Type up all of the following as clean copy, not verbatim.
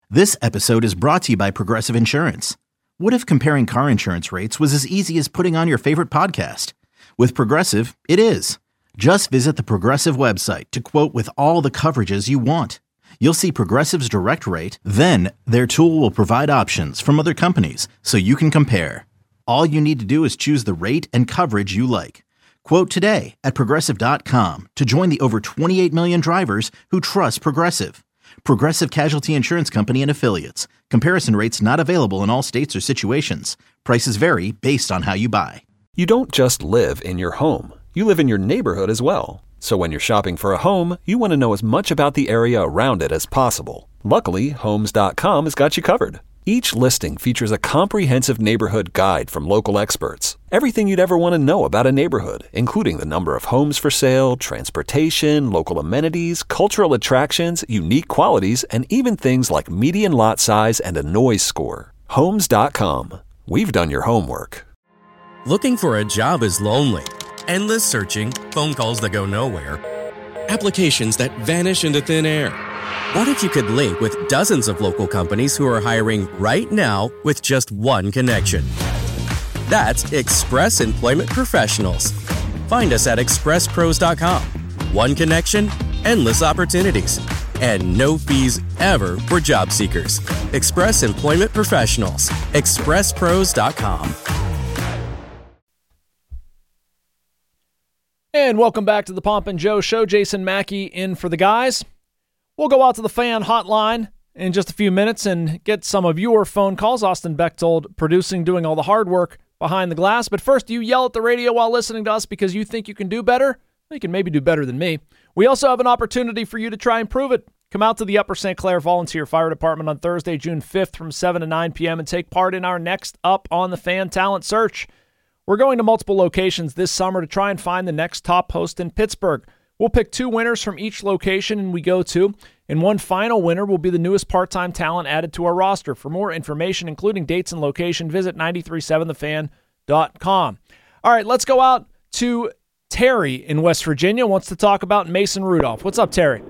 This episode is brought to you by Progressive Insurance. What if comparing car insurance rates was as easy as putting on your favorite podcast? With Progressive, it is. Just visit the Progressive website to quote with all the coverages you want. You'll see Progressive's direct rate, then their tool will provide options from other companies so you can compare. All you need to do is choose the rate and coverage you like. Quote today at Progressive.com to join the over 28 million drivers who trust Progressive. Progressive Casualty Insurance Company and Affiliates. Comparison rates not available in all states or situations. Prices vary based on how you buy. You don't just live in your home. You live in your neighborhood as well. So when you're shopping for a home, you want to know as much about the area around it as possible. Luckily, Homes.com has got you covered. Each listing features a comprehensive neighborhood guide from local experts. Everything you'd ever want to know about a neighborhood, including the number of homes for sale, transportation, local amenities, cultural attractions, unique qualities, and even things like median lot size and a noise score. Homes.com. We've done your homework. Looking for a job is lonely. Endless searching, phone calls that go nowhere, applications that vanish into thin air. What if you could link with dozens of local companies who are hiring right now with just one connection? That's Express Employment Professionals. Find us at expresspros.com. One connection, endless opportunities, and no fees ever for job seekers. Express Employment Professionals. expresspros.com. And welcome back to the Pomp and Joe Show. Jason Mackey in for the guys. We'll go out to the fan hotline in just a few minutes and get some of your phone calls. Austin Bechtold producing, doing all the hard work behind the glass. But first, you yell at the radio while listening to us because you think you can do better? You can maybe do better than me. We also have an opportunity for you to try and prove it. Come out to the Upper St. Clair Volunteer Fire Department on Thursday, June 5th from 7 to 9 p.m. and take part in our next Up on the Fan talent search. We're going to multiple locations this summer to try and find the next top host in Pittsburgh. We'll pick 2 winners from each location and we go to, and one final winner will be the newest part-time talent added to our roster. For more information, including dates and location, visit 937thefan.com. All right, let's go out to Terry in West Virginia. Wants to talk about Mason Rudolph. What's up, Terry?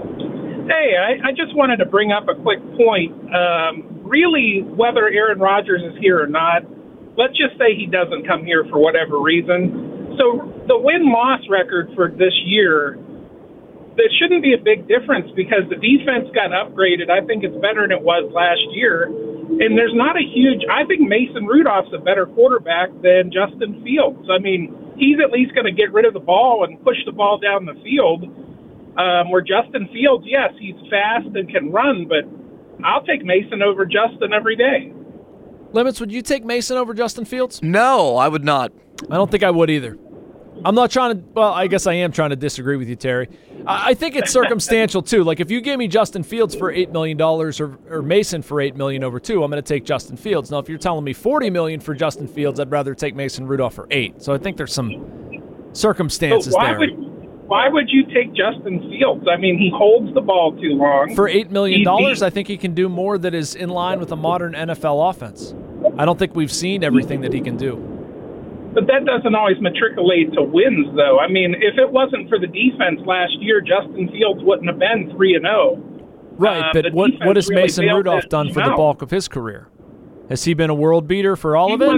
Hey, I just wanted to bring up a quick point. Really, whether Aaron Rodgers is here or not, let's just say he doesn't come here for whatever reason. So the win-loss record for this year, there shouldn't be a big difference because the defense got upgraded. I think it's better than it was last year. And there's not a huge – I think Mason Rudolph's a better quarterback than Justin Fields. I mean, he's at least going to get rid of the ball and push the ball down the field. Where Justin Fields, yes, he's fast and can run, but I'll take Mason over Justin every day. Limits, would you take Mason over Justin Fields? No, I would not. I don't think I would either. I'm not trying to, well, I guess I am trying to disagree with you, Terry. I think it's circumstantial, too. Like, if you gave me Justin Fields for $8 million or Mason for $8 million over 2, I'm going to take Justin Fields. Now, if you're telling me $40 million for Justin Fields, I'd rather take Mason Rudolph for 8. So I think there's some circumstances there. Why would you take Justin Fields? I mean, he holds the ball too long. For $8 million, I think he can do more that is in line with a modern NFL offense. I don't think we've seen everything that he can do. But that doesn't always matriculate to wins, though. I mean, if it wasn't for the defense last year, Justin Fields wouldn't have been 3-0. Right, but what has really Mason Rudolph done for the bulk of his career? Has he been a world beater for all of it?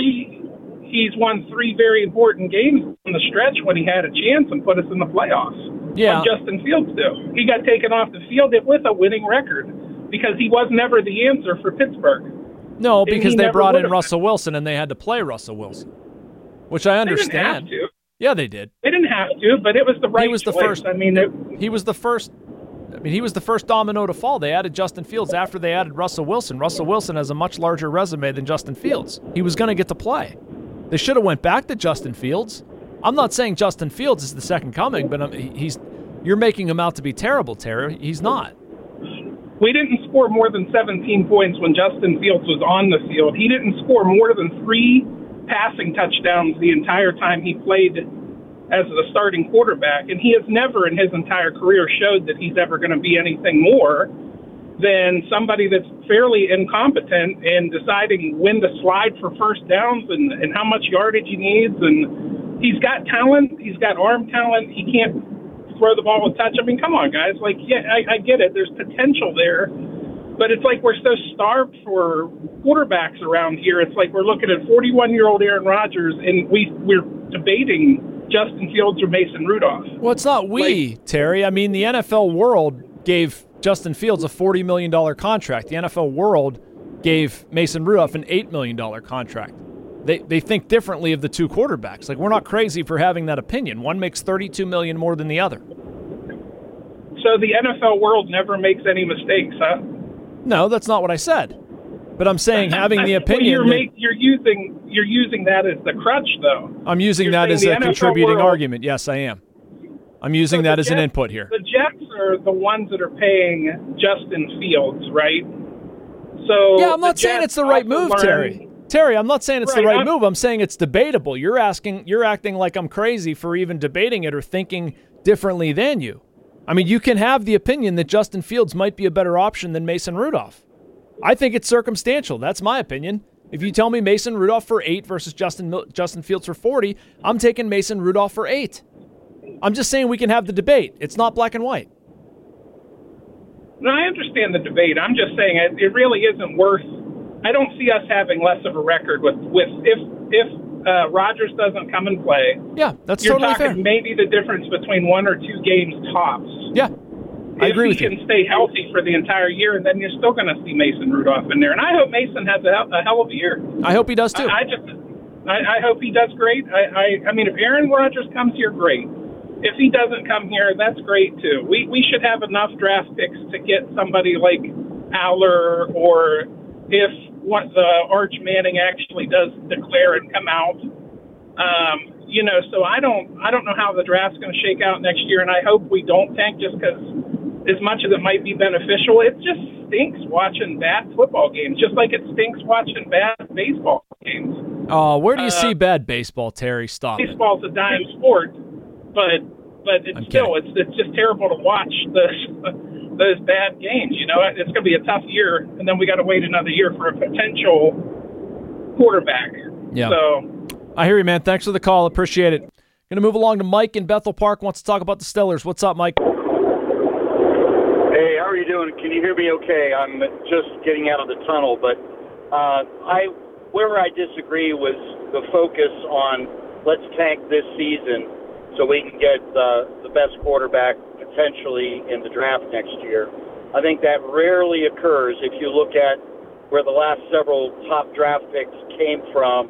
He's won 3 very important games on the stretch when he had a chance and put us in the playoffs. Yeah. Like Justin Fields do. He got taken off the field with a winning record because he was never the answer for Pittsburgh. No, because they brought in Russell Wilson and they had to play Russell Wilson, which I understand. They didn't have to. Yeah, they did. They didn't have to, but it was the right choice. He was the first domino to fall. They added Justin Fields after they added Russell Wilson. Russell Wilson has a much larger resume than Justin Fields. He was going to get to play. They should have went back to Justin Fields. I'm not saying Justin Fields is the second coming, but you're making him out to be terrible, Terry. He's not. We didn't score more than 17 points when Justin Fields was on the field. He didn't score more than 3 passing touchdowns the entire time he played as the starting quarterback, and he has never in his entire career showed that he's ever going to be anything more than somebody that's fairly incompetent in deciding when to slide for first downs and how much yardage he needs. And he's got talent. He's got arm talent. He can't throw the ball with touch. I mean, come on, guys. Like, yeah, I get it. There's potential there. But it's like we're so starved for quarterbacks around here. It's like we're looking at 41-year-old Aaron Rodgers, and we're debating Justin Fields or Mason Rudolph. Well, it's not Terry. I mean, the NFL world gave Justin Fields a $40 million contract. The NFL world gave Mason Rudolph an $8 million contract. They think differently of the two quarterbacks. Like, we're not crazy for having that opinion. One makes $32 million more than the other. So the NFL world never makes any mistakes, huh? No, that's not what I said. But I'm saying having the opinion. Well, you're using that as the crutch, though. I'm using that as a contributing argument. Yes, I am. I'm using that as an input here. The Jets are the ones that are paying Justin Fields, right? So yeah, I'm not saying it's the right move, Terry. Terry, I'm not saying it's the right move. I'm saying it's debatable. You're acting like I'm crazy for even debating it or thinking differently than you. I mean, you can have the opinion that Justin Fields might be a better option than Mason Rudolph. I think it's circumstantial. That's my opinion. If you tell me Mason Rudolph for 8 versus Justin Fields for 40, I'm taking Mason Rudolph for 8. I'm just saying we can have the debate. It's not black and white. No, I understand the debate. I'm just saying it really isn't worth. I don't see us having less of a record with if Rodgers doesn't come and play. Yeah, that's you're totally fair. You're talking maybe the difference between 1 or 2 games tops. Yeah, I agree with you. If he can stay healthy for the entire year, and then you're still going to see Mason Rudolph in there. And I hope Mason has a hell of a year. I hope he does too. I hope he does great. I mean, if Aaron Rodgers comes here, great. If he doesn't come here, that's great too. We should have enough draft picks to get somebody like Aller, or if the Arch Manning actually does declare and come out. So I don't know how the draft's going to shake out next year, and I hope we don't tank just because as much as it might be beneficial, it just stinks watching bad football games, just like it stinks watching bad baseball games. Oh, where do you see bad baseball, Terry? Stop. Baseball's a dying sport, but it's just terrible to watch those bad games. It's going to be a tough year, and then we got to wait another year for a potential quarterback. Yeah. So I hear you, man. Thanks for the call. Appreciate it. Going to move along to Mike in Bethel Park. Wants to talk about the Steelers. What's up, Mike? Hey, how are you doing? Can you hear me okay? I'm just getting out of the tunnel, but where I disagree was the focus on let's tank this season so we can get the best quarterback potentially in the draft next year. I think that rarely occurs if you look at where the last several top draft picks came from,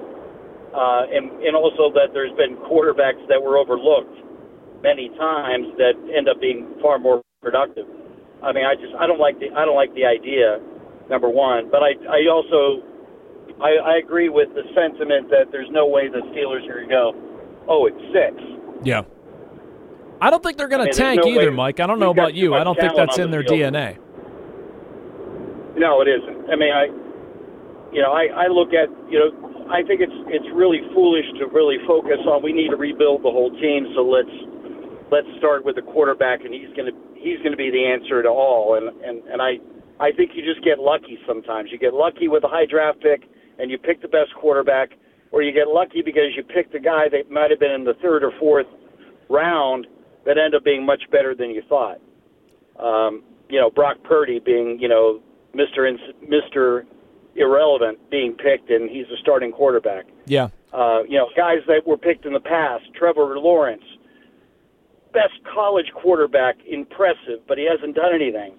and also that there's been quarterbacks that were overlooked many times that end up being far more productive. I mean, I don't like the idea, number one, but I also agree with the sentiment that there's no way the Steelers are going to go 0-6. Yeah. I don't think they're going to tank either, Mike. I don't know about you. I don't think that's in their DNA. No, it isn't. I mean, I look at, I think it's really foolish to really focus on we need to rebuild the whole team, so let's start with the quarterback, and he's going to be the answer to all. And I think you just get lucky sometimes. You get lucky with a high draft pick, and you pick the best quarterback, or you get lucky because you picked a guy that might have been in the 3rd or 4th round that ended up being much better than you thought. Brock Purdy being, Mr. Irrelevant being picked, and he's a starting quarterback. Yeah. Guys that were picked in the past, Trevor Lawrence, best college quarterback, impressive, but he hasn't done anything.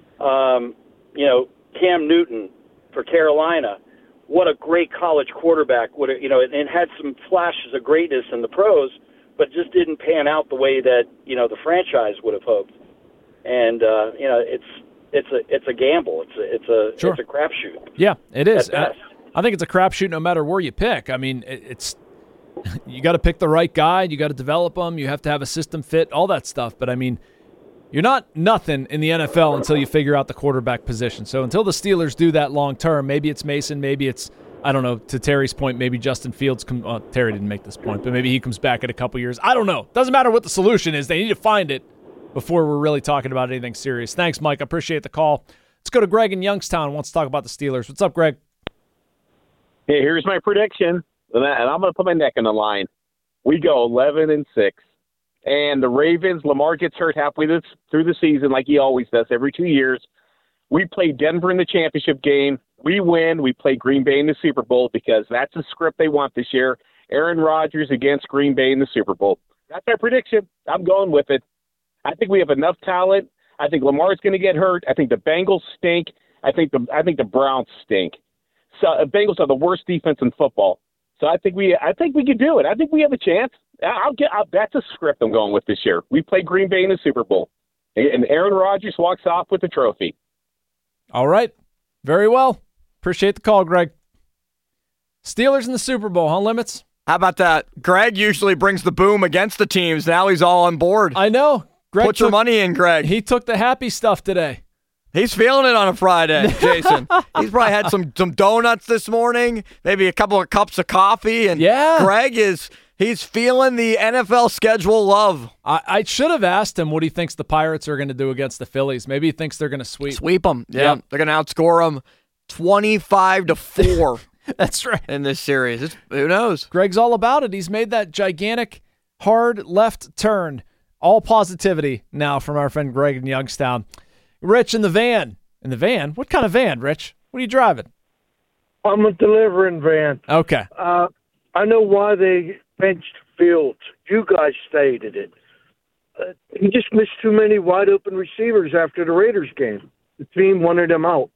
Cam Newton for Carolina, what a great college quarterback. And had some flashes of greatness in the pros, but just didn't pan out the way that, the franchise would have hoped. And, it's a gamble. It's a crapshoot. Yeah, it is. I think it's a crapshoot no matter where you pick. I mean, you got to pick the right guy. You got to develop them. You have to have a system fit, all that stuff. But, I mean, you're not nothing in the NFL until you figure out the quarterback position. So until the Steelers do that long term, maybe it's Mason, maybe it's, I don't know, to Terry's point, maybe Justin Fields. Terry didn't make this point, but maybe he comes back in a couple years. I don't know. Doesn't matter what the solution is. They need to find it before we're really talking about anything serious. Thanks, Mike. I appreciate the call. Let's go to Greg in Youngstown. Wants to talk about the Steelers. What's up, Greg? Hey, here's my prediction, and I'm going to put my neck on the line. We go 11-6, and the Ravens, Lamar gets hurt halfway through the season like he always does every 2 years. We play Denver in the championship game. We win. We play Green Bay in the Super Bowl because that's the script they want this year. Aaron Rodgers against Green Bay in the Super Bowl. That's our prediction. I'm going with it. I think we have enough talent. I think Lamar's going to get hurt. I think the Bengals stink. I think the Browns stink. So Bengals are the worst defense in football. So I think we can do it. I think we have a chance. That's a script I'm going with this year. We play Green Bay in the Super Bowl, and Aaron Rodgers walks off with the trophy. All right. Very well. Appreciate the call, Greg. Steelers in the Super Bowl, huh, Limits? How about that? Greg usually brings the boom against the teams. Now he's all on board. I know. Put your money in, Greg. He took the happy stuff today. He's feeling it on a Friday, Jason. He's probably had some donuts this morning, maybe a couple of cups of coffee. And yeah. Greg he's feeling the NFL schedule love. I should have asked him what he thinks the Pirates are going to do against the Phillies. Maybe he thinks they're going to sweep them. Yeah. They're going to outscore them 25-4. That's right. In this series. Who knows? Greg's all about it. He's made that gigantic, hard left turn. All positivity now from our friend Greg in Youngstown. Rich in the van. In the van? What kind of van, Rich? What are you driving? I'm a delivering van. Okay. I know why they benched Fields. You guys stated it. He just missed too many wide-open receivers after the Raiders game. The team wanted him out.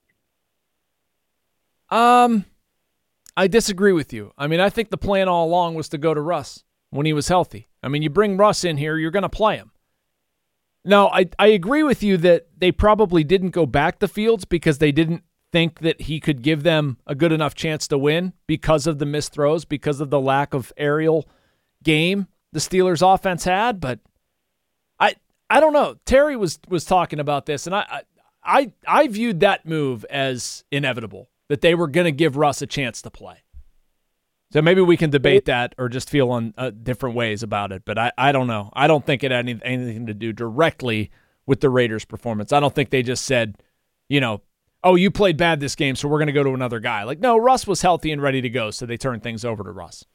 I disagree with you. I mean, I think the plan all along was to go to Russ when he was healthy. I mean, you bring Russ in here, you're going to play him. Now, I agree with you that they probably didn't go back to Fields because they didn't think that he could give them a good enough chance to win because of the missed throws, because of the lack of aerial game the Steelers offense had. But I don't know. Terry was talking about this, and I viewed that move as inevitable, that they were going to give Russ a chance to play. So maybe we can debate that or just feel on different ways about it. But I don't know. I don't think it had anything to do directly with the Raiders' performance. I don't think they just said, oh, you played bad this game, so we're going to go to another guy. Like, no, Russ was healthy and ready to go, so they turned things over to Russ.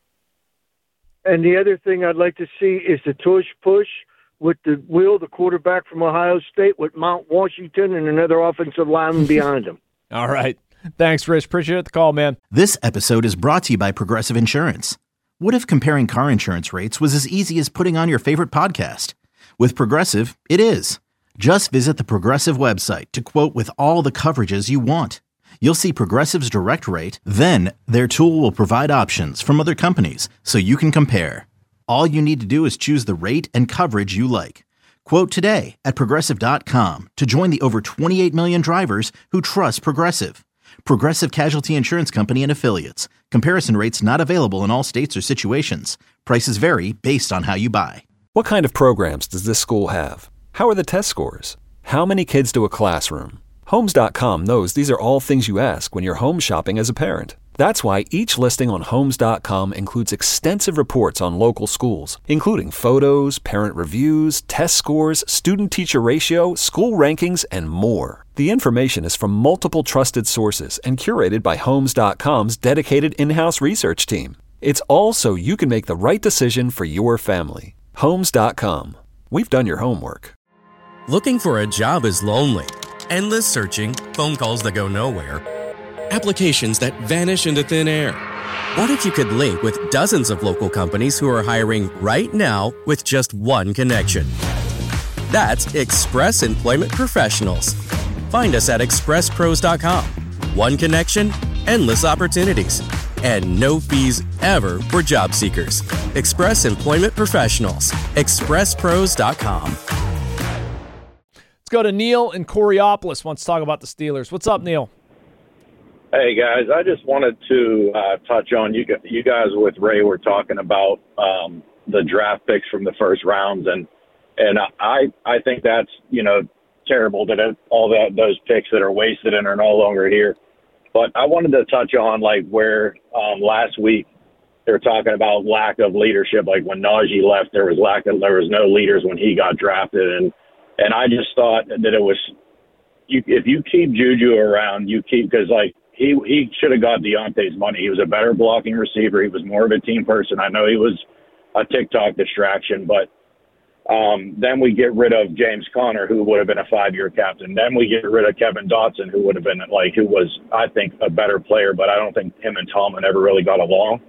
And the other thing I'd like to see is the tush-push with the quarterback from Ohio State, with Mount Washington and another offensive lineman behind him. All right. Thanks, Rich. Appreciate the call, man. This episode is brought to you by Progressive Insurance. What if comparing car insurance rates was as easy as putting on your favorite podcast? With Progressive, it is. Just visit the Progressive website to quote with all the coverages you want. You'll see Progressive's direct rate, then their tool will provide options from other companies so you can compare. All you need to do is choose the rate and coverage you like. Quote today at Progressive.com to join the over 28 million drivers who trust Progressive. Progressive Casualty Insurance Company and Affiliates. Comparison rates not available in all states or situations. Prices vary based on how you buy. What kind of programs does this school have? How are the test scores? How many kids do a classroom? Homes.com knows these are all things you ask when you're home shopping as a parent. That's why each listing on Homes.com includes extensive reports on local schools, including photos, parent reviews, test scores, student-teacher ratio, school rankings, and more. The information is from multiple trusted sources and curated by Homes.com's dedicated in-house research team. It's all so you can make the right decision for your family. Homes.com. We've done your homework. Looking for a job is lonely. Endless searching, phone calls that go nowhere, applications that vanish into thin air. What if you could link with dozens of local companies who are hiring right now with just one connection? That's Express Employment Professionals. Find us at expresspros.com. One connection, endless opportunities, and no fees ever for job seekers. Express Employment Professionals. expresspros.com. Let's go to Neil in Coriopolis. Wants to talk about the Steelers. What's up, Neil? Hey, guys. I just wanted to touch on you guys with Ray were talking about the draft picks from the first rounds, and I think that's, terrible that those picks that are wasted and are no longer here. But I wanted to touch on where last week they were talking about lack of leadership. Like when Najee left, there was no leaders when he got drafted, and I just thought that it was if you keep Juju around, because he should have got Deontay's money. He was a better blocking receiver. He was more of a team person. I know he was a TikTok distraction, but Then we get rid of James Conner, who would have been a 5-year captain. Then we get rid of Kevin Dotson, who would have been who was, I think, a better player, but I don't think him and Tomlin ever really got along.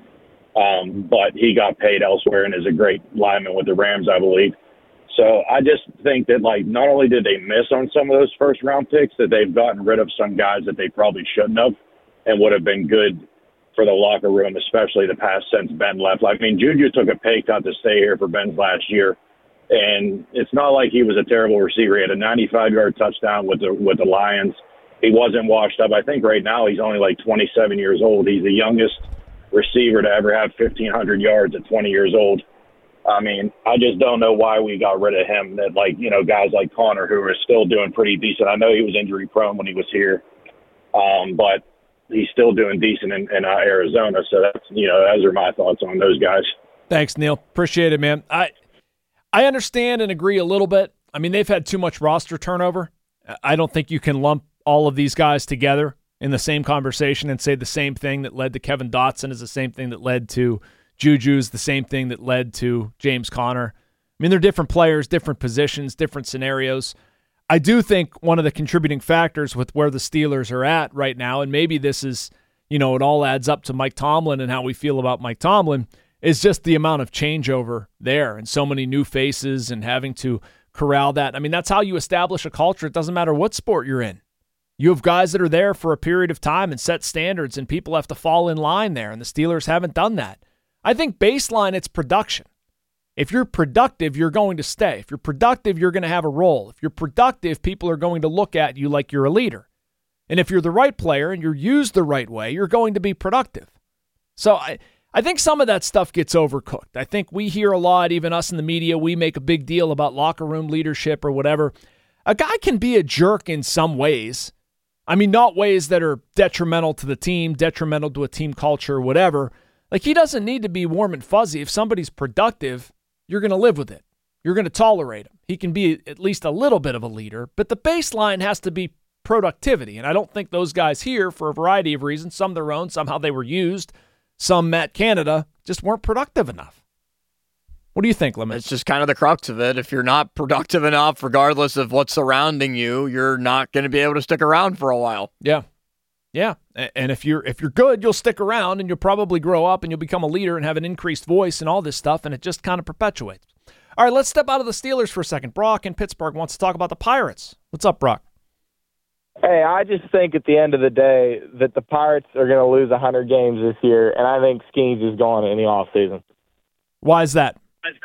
But he got paid elsewhere and is a great lineman with the Rams, I believe. So I just think that, not only did they miss on some of those first-round picks, that they've gotten rid of some guys that they probably shouldn't have and would have been good for the locker room, especially the past since Ben left. Juju took a pay cut to stay here for Ben's last year, and it's not like he was a terrible receiver. He had a 95-yard touchdown with the Lions. He wasn't washed up. I think right now he's only 27 years old. He's the youngest receiver to ever have 1,500 yards at 20 years old. I just don't know why we got rid of him. That guys like Connor, who are still doing pretty decent. I know he was injury prone when he was here, but he's still doing decent in Arizona. So that's those are my thoughts on those guys. Thanks, Neil. Appreciate it, man. I understand and agree a little bit. They've had too much roster turnover. I don't think you can lump all of these guys together in the same conversation and say the same thing that led to Kevin Dotson is the same thing that led to Juju's, the same thing that led to James Conner. They're different players, different positions, different scenarios. I do think one of the contributing factors with where the Steelers are at right now, and maybe this is, it all adds up to Mike Tomlin and how we feel about Mike Tomlin, is just the amount of changeover there and so many new faces and having to corral that. That's how you establish a culture. It doesn't matter what sport you're in. You have guys that are there for a period of time and set standards, and people have to fall in line there, and the Steelers haven't done that. I think baseline, it's production. If you're productive, you're going to stay. If you're productive, you're going to have a role. If you're productive, people are going to look at you like you're a leader. And if you're the right player and you're used the right way, you're going to be productive. So I think some of that stuff gets overcooked. I think we hear a lot, even us in the media, we make a big deal about locker room leadership or whatever. A guy can be a jerk in some ways. Not ways that are detrimental to the team, detrimental to a team culture or whatever. He doesn't need to be warm and fuzzy. If somebody's productive, you're going to live with it. You're going to tolerate him. He can be at least a little bit of a leader, but the baseline has to be productivity. And I don't think those guys here, for a variety of reasons, some their own, somehow they were used, some Matt Canada, just weren't productive enough. What do you think, Lemon? It's just kind of the crux of it. If you're not productive enough, regardless of what's surrounding you, you're not going to be able to stick around for a while. Yeah. Yeah, and if you're good, you'll stick around and you'll probably grow up and you'll become a leader and have an increased voice and all this stuff, and it just kind of perpetuates. All right, let's step out of the Steelers for a second. Brock in Pittsburgh wants to talk about the Pirates. What's up, Brock? Hey, I just think at the end of the day that the Pirates are going to lose 100 games this year, and I think Skeens is gone in the offseason. Why is that?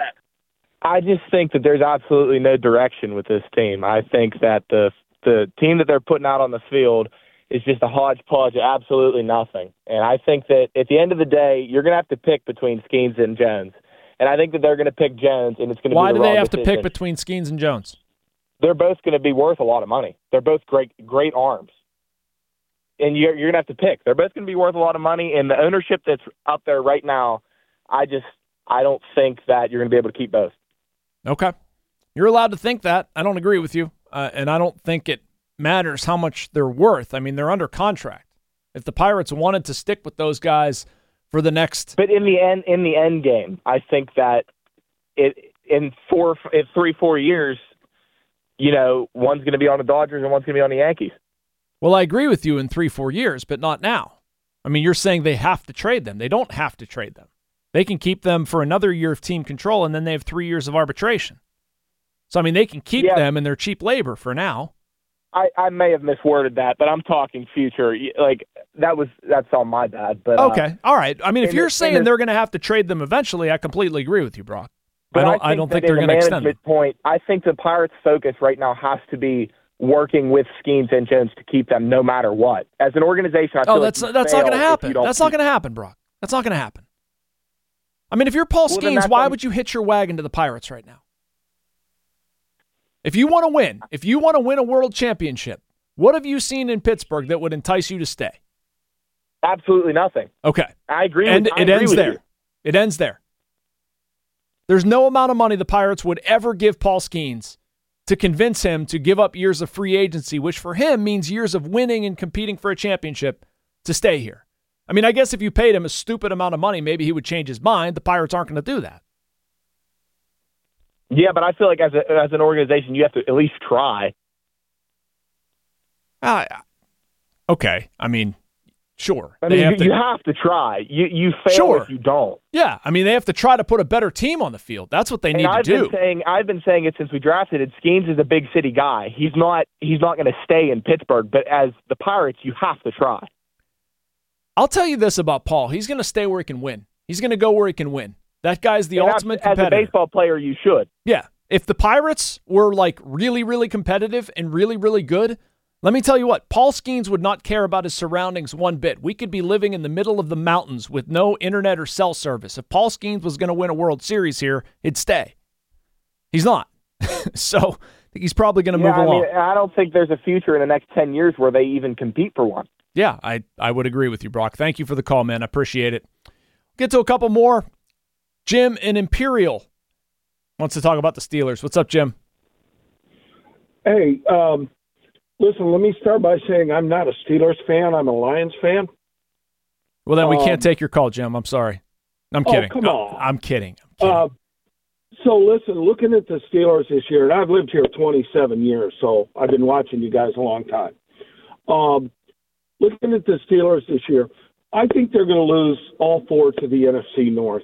I just think that there's absolutely no direction with this team. I think that the team that they're putting out on the field is just a hodgepodge of absolutely nothing. And I think that at the end of the day, you're going to have to pick between Skeens and Jones. And I think that they're going to pick Jones, and it's going to be the wrong decision. Why do they have to pick between Skeens and Jones? They're both going to be worth a lot of money. They're both great arms. And you're going to have to pick. They're both going to be worth a lot of money, and the ownership that's up there right now, I don't think that you're going to be able to keep both. Okay. You're allowed to think that. I don't agree with you, and I don't think it matters how much they're worth. They're under contract. If the Pirates wanted to stick with those guys for the next... But in the end game, I think that in 3-4 years, one's going to be on the Dodgers and one's going to be on the Yankees. Well, I agree with you in 3-4 years, but not now. You're saying they have to trade them. They don't have to trade them. They can keep them for another year of team control, and then they have 3 years of arbitration. So, they can keep them in their cheap labor for now. I may have misworded that, but I'm talking future. That's all my bad. But okay, all right. If you're saying they're going to have to trade them eventually, I completely agree with you, Brock. I don't think they're going to extend them. Point, I think the Pirates' focus right now has to be working with Skeens and Jones to keep them no matter what. As an organization, I feel that's not going to happen. That's not going to happen, Brock. That's not going to happen. If you're Paul Skeens, why would you hitch your wagon to the Pirates right now? If you want to win a world championship, what have you seen in Pittsburgh that would entice you to stay? Absolutely nothing. Okay. I agree with you. And it ends there. You. It ends there. There's no amount of money the Pirates would ever give Paul Skeens to convince him to give up years of free agency, which for him means years of winning and competing for a championship, to stay here. I guess if you paid him a stupid amount of money, maybe he would change his mind. The Pirates aren't going to do that. Yeah, but I feel like as an organization, you have to at least try. Okay. I mean, sure. I mean, you have to try. You fail if you don't. Yeah. I mean, they have to try to put a better team on the field. That's what they need to do. I've been saying it since we drafted it. Skeens is a big city guy. He's not going to stay in Pittsburgh, but as the Pirates, you have to try. I'll tell you this about Paul. He's going to stay where he can win. He's going to go where he can win. That guy's the ultimate competitor. As a baseball player, you should. Yeah. If the Pirates were like really, really competitive and really, really good, let me tell you what, Paul Skeens would not care about his surroundings one bit. We could be living in the middle of the mountains with no internet or cell service. If Paul Skeens was going to win a World Series here, he'd stay. He's not. So I think he's probably going to move along. I don't think there's a future in the next 10 years where they even compete for one. Yeah, I would agree with you, Brock. Thank you for the call, man. I appreciate it. Get to a couple more. Jim in Imperial wants to talk about the Steelers. What's up, Jim? Hey, listen, let me start by saying I'm not a Steelers fan. I'm a Lions fan. Well, then we can't take your call, Jim. I'm sorry. I'm kidding. Come on. I'm kidding. So, listen, looking at the Steelers this year, and I've lived here 27 years, so I've been watching you guys a long time. Looking at the Steelers this year, I think they're going to lose all four to the NFC North.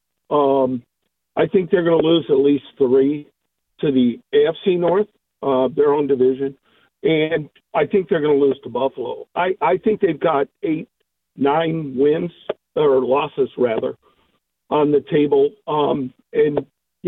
I think they're going to lose at least 3 to the AFC North, their own division. And I think they're going to lose to Buffalo. I think they've got 8-9 wins, or losses rather, on the table. And,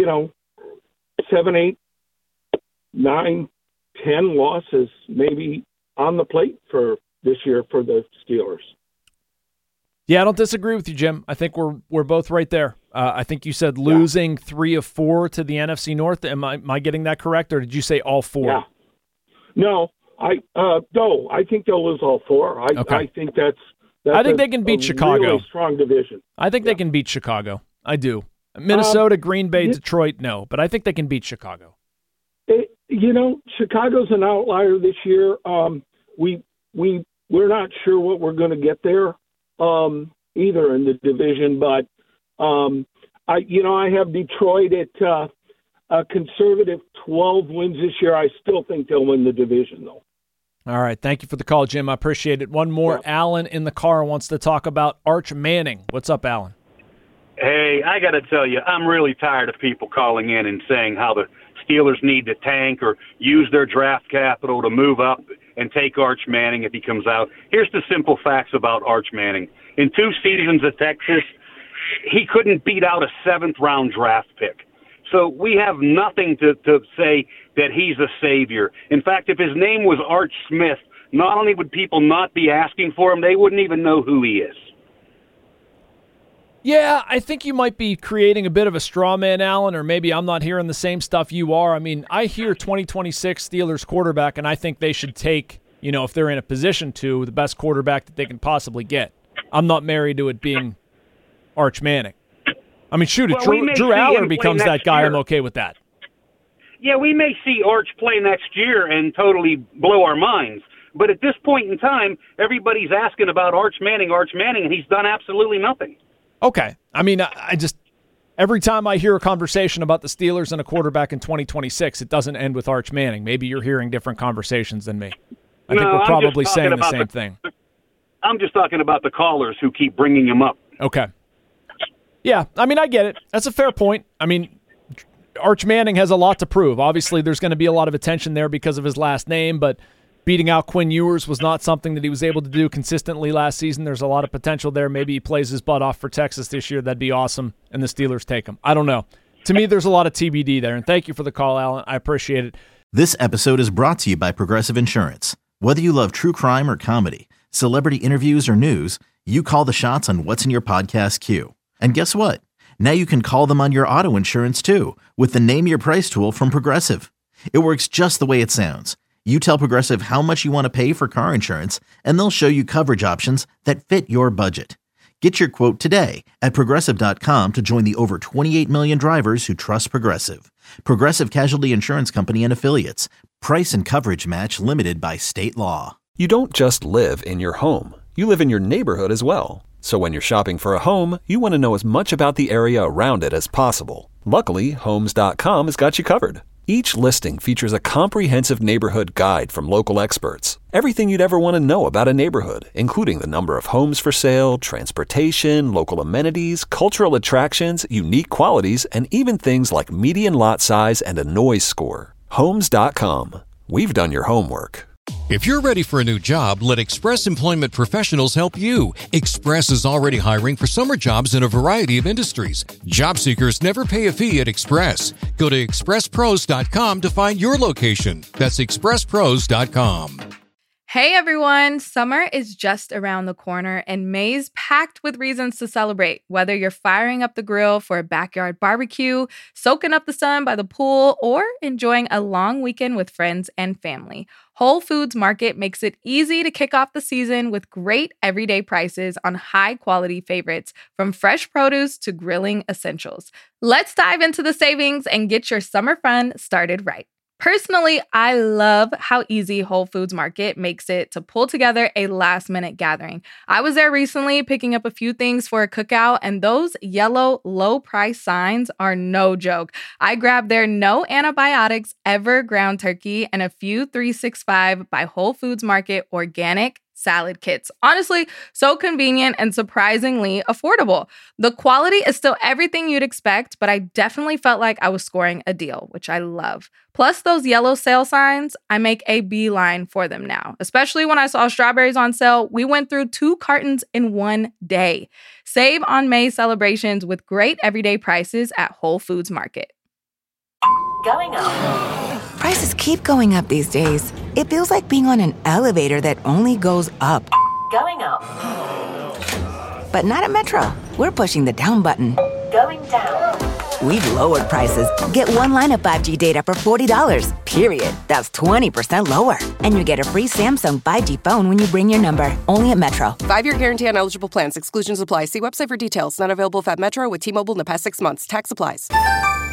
7, 8, 9, 10 losses maybe on the plate for this year for the Steelers. Yeah, I don't disagree with you, Jim. I think we're both right there. I think you said losing 3 of 4 to the NFC North. Am I getting that correct, or did you say all 4? Yeah. No, I think they'll lose all 4. I think that's I think they can beat Chicago. Really strong division. I think they can beat Chicago. I do. Minnesota, Green Bay, Detroit, no, but I think they can beat Chicago. Chicago's an outlier this year. We're not sure what we're going to get there either in the division, but I have Detroit at a conservative 12 wins this year. I still think they'll win the division, though. All right. Thank you for the call, Jim. I appreciate it. One more. Yeah. Alan in the car wants to talk about Arch Manning. What's up, Alan? Hey, I got to tell you, I'm really tired of people calling in and saying how the Steelers need to tank or use their draft capital to move up and take Arch Manning if he comes out. Here's the simple facts about Arch Manning. In 2 seasons at Texas, he couldn't beat out a 7th-round draft pick. So we have nothing to say that he's a savior. In fact, if his name was Arch Smith, not only would people not be asking for him, they wouldn't even know who he is. Yeah, I think you might be creating a bit of a straw man, Alan, or maybe I'm not hearing the same stuff you are. I mean, I hear 2026 Steelers quarterback, and I think they should take, if they're in a position to, the best quarterback that they can possibly get. I'm not married to it being Arch Manning. I mean, shoot, if Drew Aller becomes that guy, I'm okay with that. Yeah, we may see Arch play next year and totally blow our minds. But at this point in time, everybody's asking about Arch Manning, and he's done absolutely nothing. Okay. I mean, I just every time I hear a conversation about the Steelers and a quarterback in 2026, it doesn't end with Arch Manning. Maybe you're hearing different conversations than me. I think we're probably saying the same thing. I'm just talking about the callers who keep bringing him up. Okay. Yeah, I mean, I get it. That's a fair point. I mean, Arch Manning has a lot to prove. Obviously, there's going to be a lot of attention there because of his last name, but beating out Quinn Ewers was not something that he was able to do consistently last season. There's a lot of potential there. Maybe he plays his butt off for Texas this year. That'd be awesome, and the Steelers take him. I don't know. To me, there's a lot of TBD there, and thank you for the call, Alan. I appreciate it. This episode is brought to you by Progressive Insurance. Whether you love true crime or comedy, celebrity interviews or news, you call the shots on what's in your podcast queue. And guess what? Now you can call them on your auto insurance, too, with the Name Your Price tool from Progressive. It works just the way it sounds. You tell Progressive how much you want to pay for car insurance, and they'll show you coverage options that fit your budget. Get your quote today at Progressive.com to join the over 28 million drivers who trust Progressive. Progressive Casualty Insurance Company and Affiliates. Price and coverage match limited by state law. You don't just live in your home. You live in your neighborhood as well. So when you're shopping for a home, you want to know as much about the area around it as possible. Luckily, Homes.com has got you covered. Each listing features a comprehensive neighborhood guide from local experts. Everything you'd ever want to know about a neighborhood, including the number of homes for sale, transportation, local amenities, cultural attractions, unique qualities, and even things like median lot size and a noise score. Homes.com. We've done your homework. If you're ready for a new job, let Express Employment Professionals help you. Express is already hiring for summer jobs in a variety of industries. Job seekers never pay a fee at Express. Go to expresspros.com to find your location. That's expresspros.com. Hey everyone, summer is just around the corner and May's packed with reasons to celebrate. Whether you're firing up the grill for a backyard barbecue, soaking up the sun by the pool, or enjoying a long weekend with friends and family, Whole Foods Market makes it easy to kick off the season with great everyday prices on high-quality favorites, from fresh produce to grilling essentials. Let's dive into the savings and get your summer fun started right. Personally, I love how easy Whole Foods Market makes it to pull together a last-minute gathering. I was there recently picking up a few things for a cookout, and those yellow low-price signs are no joke. I grabbed their no antibiotics ever ground turkey and a few 365 by Whole Foods Market organic salad kits. Honestly, so convenient and surprisingly affordable. The quality is still everything you'd expect, but I definitely felt like I was scoring a deal, which I love. Plus those yellow sale signs, I make a beeline for them now. Especially when I saw strawberries on sale, we went through 2 cartons in one day. Save on May celebrations with great everyday prices at Whole Foods Market. Going up. Prices keep going up these days. It feels like being on an elevator that only goes up. Going up. But not at Metro. We're pushing the down button. Going down. We've lowered prices. Get one line of 5G data for $40, period. That's 20% lower. And you get a free Samsung 5G phone when you bring your number. Only at Metro. 5-year guarantee on eligible plans. Exclusions apply. See website for details. Not available at Metro with T-Mobile in the past 6 months. Tax applies.